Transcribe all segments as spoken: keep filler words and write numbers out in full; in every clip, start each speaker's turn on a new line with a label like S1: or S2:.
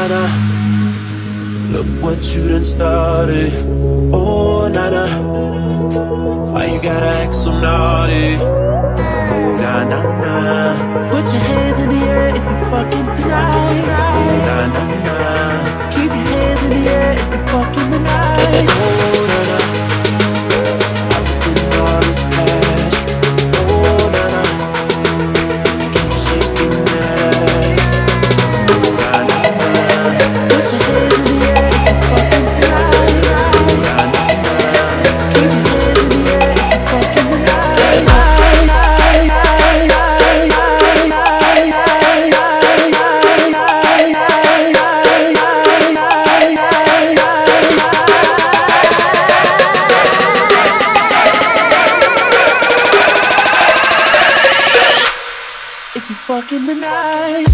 S1: na. Look what you done started. Oh na na. Why you gotta act so naughty? Oh na na na. Put your hands in the air if you're fucking tonight. Oh na na na. Keep your hands in the air if you're fucking tonight. Oh na na. I've been spending all this cash. Oh na na. Keep shaking that ass. Oh na na na. Put your hands in the air if you're fucking tonight. Oh na na na. Keep your hands in the air if you're fucking tonight. If you fucking the night.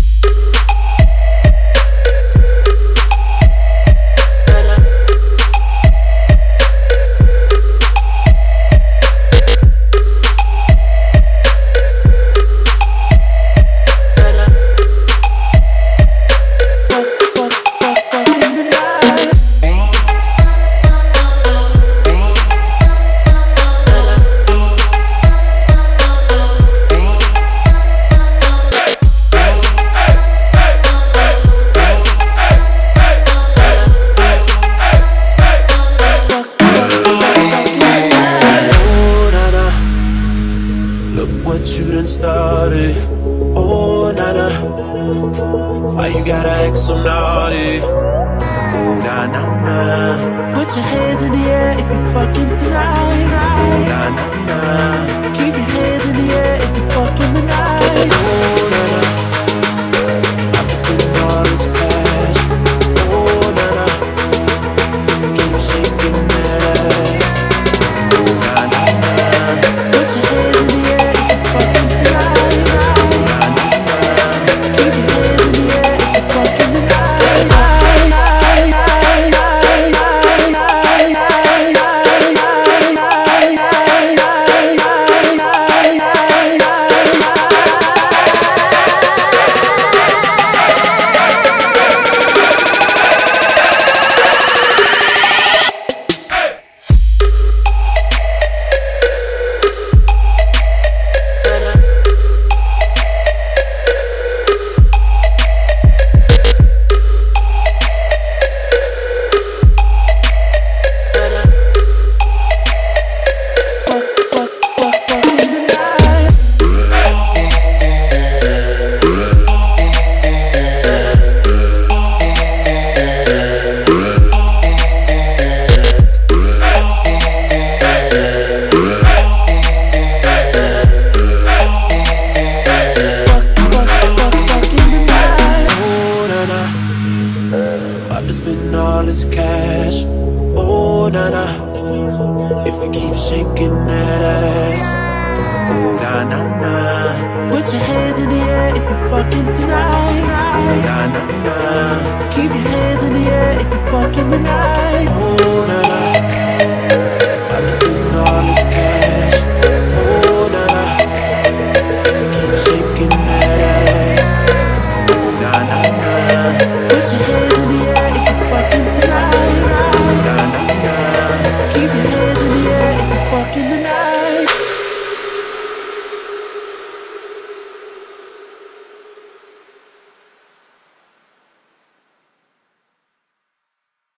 S1: What you done started. Oh na na. Why you gotta act so naughty? Oh na na na. Put your hands in the air if you're fucking tonight. Oh na na na. Keep your hands in the air if you're fucking the night. Oh na na. I've been spending all this cash. Oh na na. Keep shaking that ass. Oh na na na. Put your hands in the air. Fucking tonight. Oh na na na. Keep your hands in the air if you're fucking tonight. I've been spending all this cash. Oh na na. If you keep shaking that ass. Oh na na na. Put your hands in the air if you're fucking tonight. Oh na na na. Keep your hands in the air if you're fucking the night. Oh na